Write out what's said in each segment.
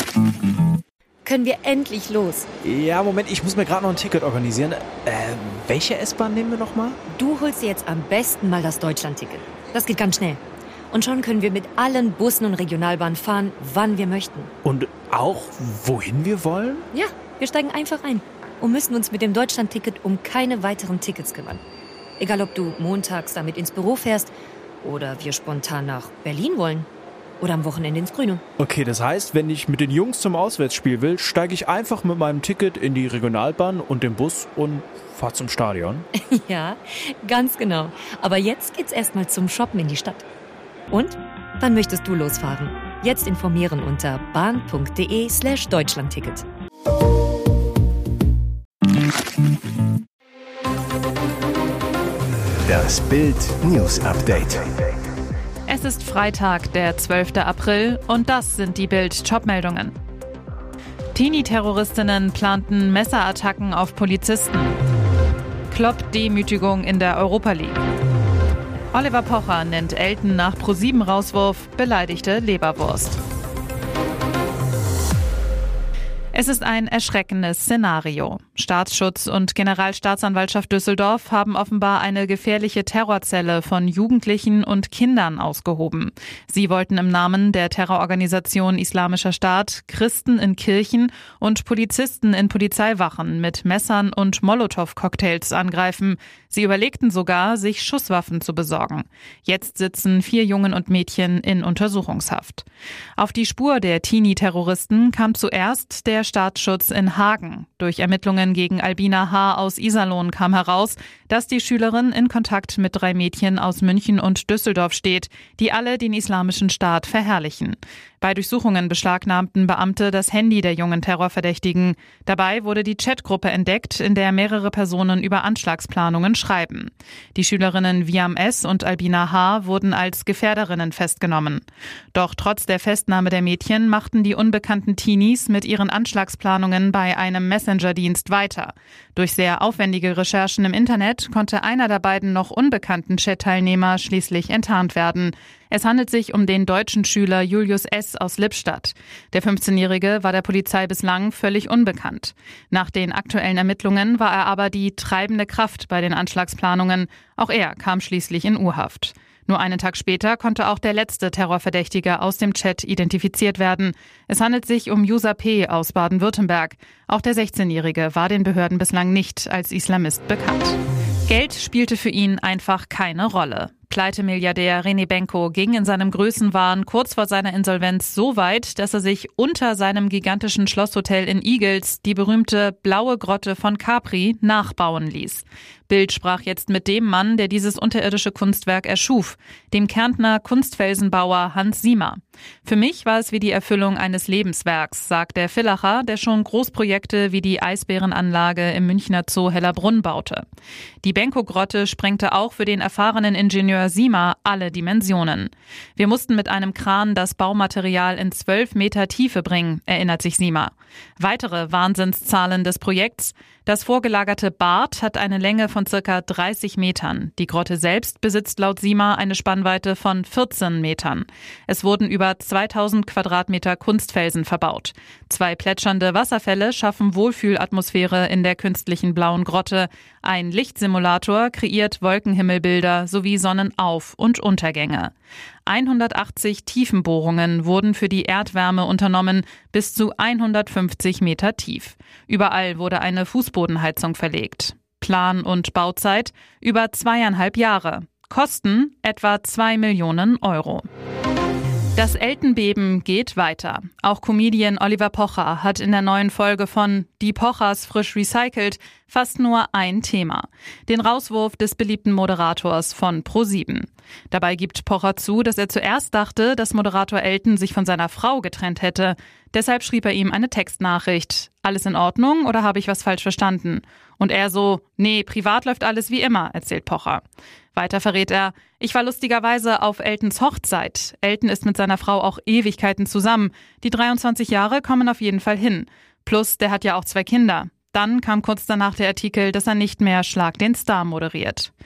Können wir endlich los? Ja, Moment, ich muss mir gerade noch ein Ticket organisieren. Welche S-Bahn nehmen wir nochmal? Du holst dir jetzt am besten mal das Deutschland-Ticket. Das geht ganz schnell. Und schon können wir mit allen Bussen und Regionalbahnen fahren, wann wir möchten. Und auch, wohin wir wollen? Ja, wir steigen einfach ein und müssen uns mit dem Deutschland-Ticket um keine weiteren Tickets kümmern. Egal, ob du montags damit ins Büro fährst oder wir spontan nach Berlin wollen. Oder am Wochenende ins Grüne. Okay, das heißt, wenn ich mit den Jungs zum Auswärtsspiel will, steige ich einfach mit meinem Ticket in die Regionalbahn und den Bus und fahre zum Stadion. Ja, ganz genau. Aber jetzt geht's erstmal zum Shoppen in die Stadt. Und? Wann möchtest du losfahren? Jetzt informieren unter bahn.de/Deutschlandticket. Das Bild News Update. Es ist Freitag, der 12. April und das sind die Bild-Top-Meldungen. Teenie-Terroristinnen planten Messerattacken auf Polizisten. Klopp-Demütigung in der Europa League. Oliver Pocher nennt Elton nach ProSieben-Rauswurf beleidigte Leberwurst. Es ist ein erschreckendes Szenario. Staatsschutz und Generalstaatsanwaltschaft Düsseldorf haben offenbar eine gefährliche Terrorzelle von Jugendlichen und Kindern ausgehoben. Sie wollten im Namen der Terrororganisation Islamischer Staat Christen in Kirchen und Polizisten in Polizeiwachen mit Messern und Molotow-Cocktails angreifen. Sie überlegten sogar, sich Schusswaffen zu besorgen. Jetzt sitzen 4 Jungen und Mädchen in Untersuchungshaft. Auf die Spur der Teenie-Terroristen kam zuerst der Staatsschutz in Hagen. Durch Ermittlungen gegen Albina H. aus Iserlohn kam heraus, dass die Schülerin in Kontakt mit 3 Mädchen aus München und Düsseldorf steht, die alle den Islamischen Staat verherrlichen. Bei Durchsuchungen beschlagnahmten Beamte das Handy der jungen Terrorverdächtigen. Dabei wurde die Chatgruppe entdeckt, in der mehrere Personen über Anschlagsplanungen schreiben. Die Schülerinnen Viam S. und Albina H. wurden als Gefährderinnen festgenommen. Doch trotz der Festnahme der Mädchen machten die unbekannten Teenies mit ihren Anschlagsplanungen bei einem Messenger-Dienst weiter. Durch sehr aufwendige Recherchen im Internet konnte einer der beiden noch unbekannten Chat-Teilnehmer schließlich enttarnt werden. Es handelt sich um den deutschen Schüler Julius S. aus Lippstadt. Der 15-Jährige war der Polizei bislang völlig unbekannt. Nach den aktuellen Ermittlungen war er aber die treibende Kraft bei den Anschlagsplanungen. Auch er kam schließlich in U-Haft. Nur einen Tag später konnte auch der letzte Terrorverdächtige aus dem Chat identifiziert werden. Es handelt sich um User P. aus Baden-Württemberg. Auch der 16-Jährige war den Behörden bislang nicht als Islamist bekannt. Geld spielte für ihn einfach keine Rolle. Pleite-Milliardär René Benko ging in seinem Größenwahn kurz vor seiner Insolvenz so weit, dass er sich unter seinem gigantischen Schlosshotel in Igls die berühmte Blaue Grotte von Capri nachbauen ließ. Bild sprach jetzt mit dem Mann, der dieses unterirdische Kunstwerk erschuf, dem Kärntner Kunstfelsenbauer Hans Siemer. Für mich war es wie die Erfüllung eines Lebenswerks, sagt der Villacher, der schon Großprojekte wie die Eisbärenanlage im Münchner Zoo Hellerbrunn baute. Die Benko-Grotte sprengte auch für den erfahrenen Ingenieur Siemer alle Dimensionen. Wir mussten mit einem Kran das Baumaterial in 12 Meter Tiefe bringen, erinnert sich Siemer. Weitere Wahnsinnszahlen des Projekts: Das vorgelagerte Bad hat eine Länge von ca. 30 Metern. Die Grotte selbst besitzt laut Siemer eine Spannweite von 14 Metern. Es wurden über 2000 Quadratmeter Kunstfelsen verbaut. 2 plätschernde Wasserfälle schaffen Wohlfühlatmosphäre in der künstlichen blauen Grotte. Ein Lichtsimulator kreiert Wolkenhimmelbilder sowie Sonnenauf- und Untergänge. 180 Tiefenbohrungen wurden für die Erdwärme unternommen, bis zu 150 Meter tief. Überall wurde eine Fußbodenheizung verlegt. Plan- und Bauzeit über 2,5 Jahre. Kosten etwa 2 Millionen Euro. Das Eltenbeben geht weiter. Auch Comedian Oliver Pocher hat in der neuen Folge von Die Pochers frisch recycelt fast nur ein Thema: den Rauswurf des beliebten Moderators von ProSieben. Dabei gibt Pocher zu, dass er zuerst dachte, dass Moderator Elton sich von seiner Frau getrennt hätte. Deshalb schrieb er ihm eine Textnachricht: Alles in Ordnung oder habe ich was falsch verstanden? Und er so: Nee, privat läuft alles wie immer, erzählt Pocher. Weiter verrät er: Ich war lustigerweise auf Eltons Hochzeit. Elton ist mit seiner Frau auch Ewigkeiten zusammen. Die 23 Jahre kommen auf jeden Fall hin. Plus, der hat ja auch 2 Kinder. Dann kam kurz danach der Artikel, dass er nicht mehr Schlag den Star moderiert.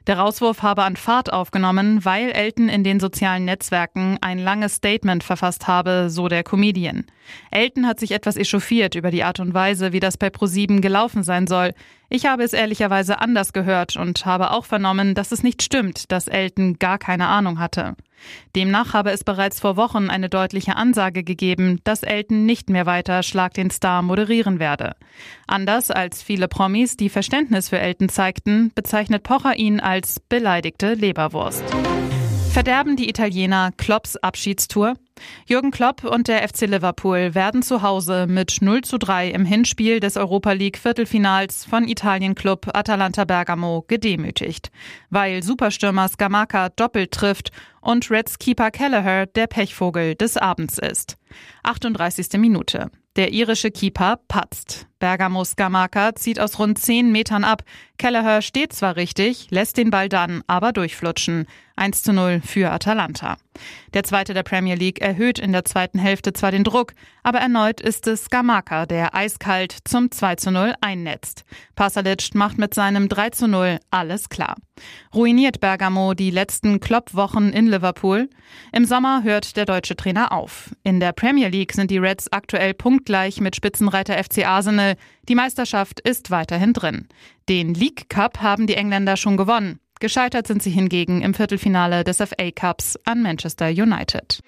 Der Rauswurf habe an Fahrt aufgenommen, weil Elton in den sozialen Netzwerken ein langes Statement verfasst habe, so der Comedian. Elton hat sich etwas echauffiert über die Art und Weise, wie das bei ProSieben gelaufen sein soll. Ich habe es ehrlicherweise anders gehört und habe auch vernommen, dass es nicht stimmt, dass Elton gar keine Ahnung hatte. Demnach habe es bereits vor Wochen eine deutliche Ansage gegeben, dass Elton nicht mehr weiter Schlag den Star moderieren werde. Anders als viele Promis, die Verständnis für Elton zeigten, bezeichnet Pocher ihn als beleidigte Leberwurst. Verderben die Italiener Klopps Abschiedstour? Jürgen Klopp und der FC Liverpool werden zu Hause mit 0:3 im Hinspiel des Europa League Viertelfinals von Italien-Club Atalanta Bergamo gedemütigt, weil Superstürmer Scamacca doppelt trifft und Reds-Keeper Kelleher der Pechvogel des Abends ist. 38. Minute. Der irische Keeper patzt. Bergamos Scamacca zieht aus rund 10 Metern ab. Kelleher steht zwar richtig, lässt den Ball dann aber durchflutschen. 1:0 für Atalanta. Der Zweite der Premier League erhöht in der zweiten Hälfte zwar den Druck, aber erneut ist es Scamacca, der eiskalt zum 2:0 einnetzt. Pasalic macht mit seinem 3:0 alles klar. Ruiniert Bergamo die letzten Klopp-Wochen in Liverpool? Im Sommer hört der deutsche Trainer auf. In der Premier League sind die Reds aktuell punktgleich mit Spitzenreiter FC Arsenal. Die Meisterschaft ist weiterhin drin. Den League Cup haben die Engländer schon gewonnen. Gescheitert sind sie hingegen im Viertelfinale des FA Cups an Manchester United.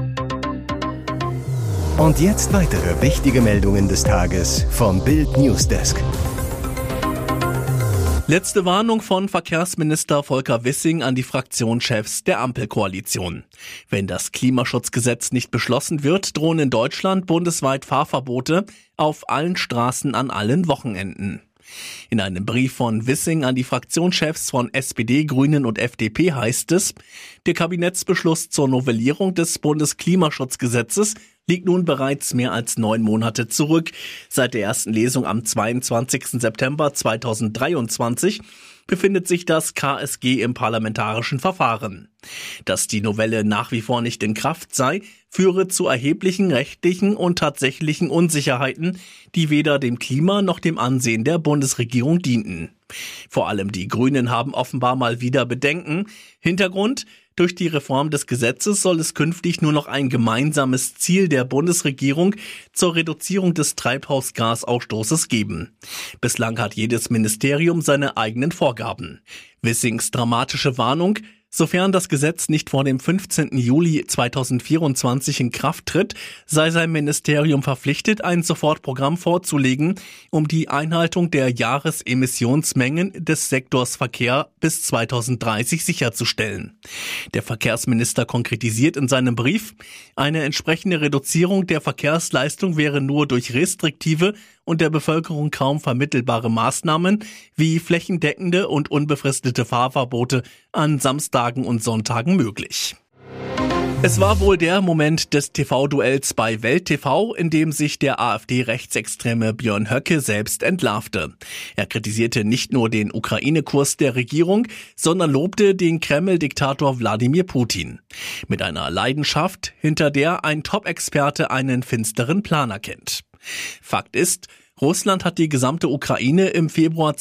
Und jetzt weitere wichtige Meldungen des Tages vom Bild Newsdesk. Letzte Warnung von Verkehrsminister Volker Wissing an die Fraktionschefs der Ampelkoalition. Wenn das Klimaschutzgesetz nicht beschlossen wird, drohen in Deutschland bundesweit Fahrverbote auf allen Straßen an allen Wochenenden. In einem Brief von Wissing an die Fraktionschefs von SPD, Grünen und FDP heißt es, der Kabinettsbeschluss zur Novellierung des Bundesklimaschutzgesetzes liegt nun bereits mehr als 9 Monate zurück. Seit der ersten Lesung am 22. September 2023 befindet sich das KSG im parlamentarischen Verfahren. Dass die Novelle nach wie vor nicht in Kraft sei, führe zu erheblichen rechtlichen und tatsächlichen Unsicherheiten, die weder dem Klima noch dem Ansehen der Bundesregierung dienten. Vor allem die Grünen haben offenbar mal wieder Bedenken. Hintergrund: Durch die Reform des Gesetzes soll es künftig nur noch ein gemeinsames Ziel der Bundesregierung zur Reduzierung des Treibhausgasausstoßes geben. Bislang hat jedes Ministerium seine eigenen Vorgaben. Wissings dramatische Warnung: Sofern das Gesetz nicht vor dem 15. Juli 2024 in Kraft tritt, sei sein Ministerium verpflichtet, ein Sofortprogramm vorzulegen, um die Einhaltung der Jahresemissionsmengen des Sektors Verkehr bis 2030 sicherzustellen. Der Verkehrsminister konkretisiert in seinem Brief, eine entsprechende Reduzierung der Verkehrsleistung wäre nur durch restriktive und der Bevölkerung kaum vermittelbare Maßnahmen wie flächendeckende und unbefristete Fahrverbote an Samstagen und Sonntagen möglich. Es war wohl der Moment des TV-Duells bei Welt TV, in dem sich der AfD-Rechtsextreme Björn Höcke selbst entlarvte. Er kritisierte nicht nur den Ukraine-Kurs der Regierung, sondern lobte den Kreml-Diktator Wladimir Putin. Mit einer Leidenschaft, hinter der ein Top-Experte einen finsteren Plan erkennt. Fakt ist, Russland hat die gesamte Ukraine im Februar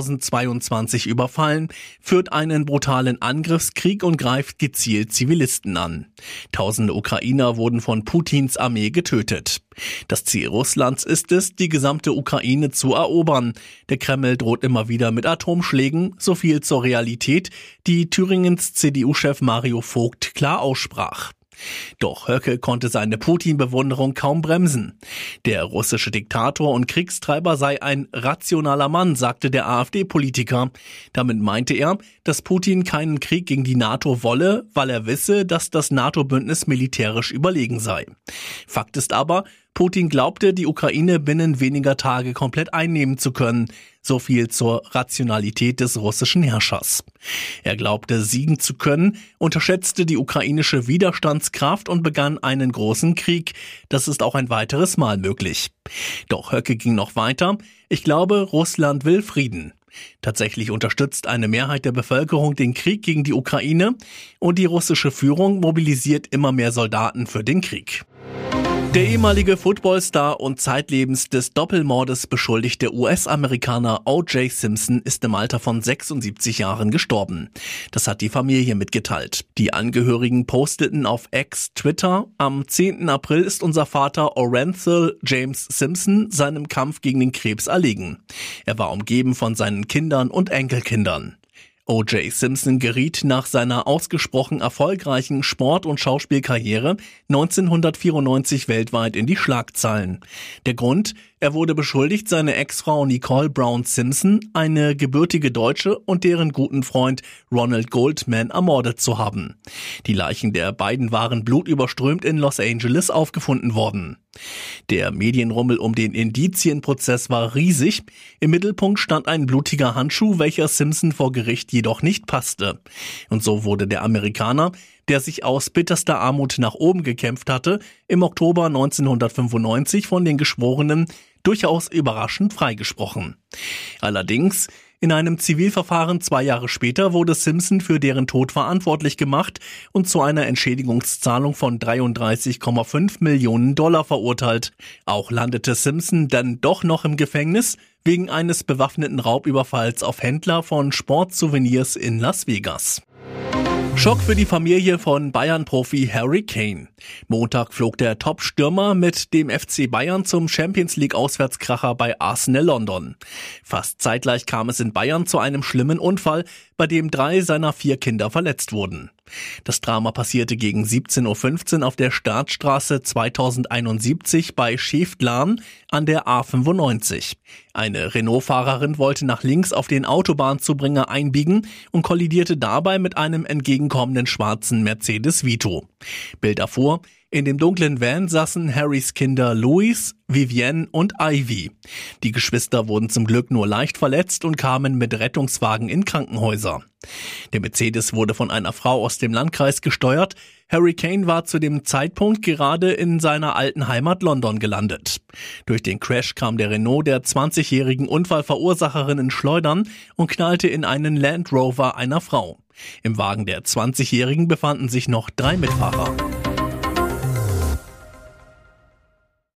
2022 überfallen, führt einen brutalen Angriffskrieg und greift gezielt Zivilisten an. Tausende Ukrainer wurden von Putins Armee getötet. Das Ziel Russlands ist es, die gesamte Ukraine zu erobern. Der Kreml droht immer wieder mit Atomschlägen, so viel zur Realität, die Thüringens CDU-Chef Mario Vogt klar aussprach. Doch Höcke konnte seine Putin-Bewunderung kaum bremsen. Der russische Diktator und Kriegstreiber sei ein rationaler Mann, sagte der AfD-Politiker. Damit meinte er, dass Putin keinen Krieg gegen die NATO wolle, weil er wisse, dass das NATO-Bündnis militärisch überlegen sei. Fakt ist aber, Putin glaubte, die Ukraine binnen weniger Tage komplett einnehmen zu können. So viel zur Rationalität des russischen Herrschers. Er glaubte, siegen zu können, unterschätzte die ukrainische Widerstandskraft und begann einen großen Krieg. Das ist auch ein weiteres Mal möglich. Doch Höcke ging noch weiter. Ich glaube, Russland will Frieden. Tatsächlich unterstützt eine Mehrheit der Bevölkerung den Krieg gegen die Ukraine und die russische Führung mobilisiert immer mehr Soldaten für den Krieg. Der ehemalige Footballstar und zeitlebens des Doppelmordes beschuldigte US-Amerikaner O.J. Simpson ist im Alter von 76 Jahren gestorben. Das hat die Familie mitgeteilt. Die Angehörigen posteten auf X Twitter: Am 10. April ist unser Vater Orenthal James Simpson seinem Kampf gegen den Krebs erlegen. Er war umgeben von seinen Kindern und Enkelkindern. O.J. Simpson geriet nach seiner ausgesprochen erfolgreichen Sport- und Schauspielkarriere 1994 weltweit in die Schlagzeilen. Der Grund: Er wurde beschuldigt, seine Ex-Frau Nicole Brown Simpson, eine gebürtige Deutsche, und deren guten Freund Ronald Goldman ermordet zu haben. Die Leichen der beiden waren blutüberströmt in Los Angeles aufgefunden worden. Der Medienrummel um den Indizienprozess war riesig. Im Mittelpunkt stand ein blutiger Handschuh, welcher Simpson vor Gericht jedoch nicht passte. Und so wurde der Amerikaner, der sich aus bitterster Armut nach oben gekämpft hatte, im Oktober 1995 von den Geschworenen durchaus überraschend freigesprochen. Allerdings, in einem Zivilverfahren 2 Jahre später wurde Simpson für deren Tod verantwortlich gemacht und zu einer Entschädigungszahlung von $33,5 Millionen verurteilt. Auch landete Simpson dann doch noch im Gefängnis wegen eines bewaffneten Raubüberfalls auf Händler von Sportsouvenirs in Las Vegas. Schock für die Familie von Bayern-Profi Harry Kane. Montag flog der Top-Stürmer mit dem FC Bayern zum Champions-League-Auswärtskracher bei Arsenal London. Fast zeitgleich kam es in Bayern zu einem schlimmen Unfall, bei dem 3 seiner 4 Kinder verletzt wurden. Das Drama passierte gegen 17:15 Uhr auf der Startstraße 2071 bei Schäftlarn an der A95. Eine Renault-Fahrerin wollte nach links auf den Autobahnzubringer einbiegen und kollidierte dabei mit einem entgegenkommenden schwarzen Mercedes Vito. Bild davor: In dem dunklen Van saßen Harrys Kinder Louis, Vivienne und Ivy. Die Geschwister wurden zum Glück nur leicht verletzt und kamen mit Rettungswagen in Krankenhäuser. Der Mercedes wurde von einer Frau aus dem Landkreis gesteuert. Harry Kane war zu dem Zeitpunkt gerade in seiner alten Heimat London gelandet. Durch den Crash kam der Renault der 20-jährigen Unfallverursacherin in Schleudern und knallte in einen Land Rover einer Frau. Im Wagen der 20-jährigen befanden sich noch 3 Mitfahrer.